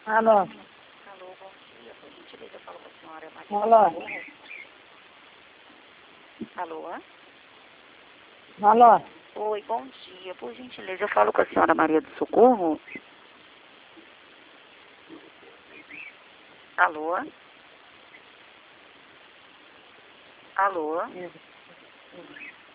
Alô? Alô, bom dia. Por gentileza, eu falo com a senhora Maria Alô? do Socorro. Alô? Alô? Oi, bom dia. Por gentileza, eu falo com a senhora Maria do Socorro. Alô? Alô?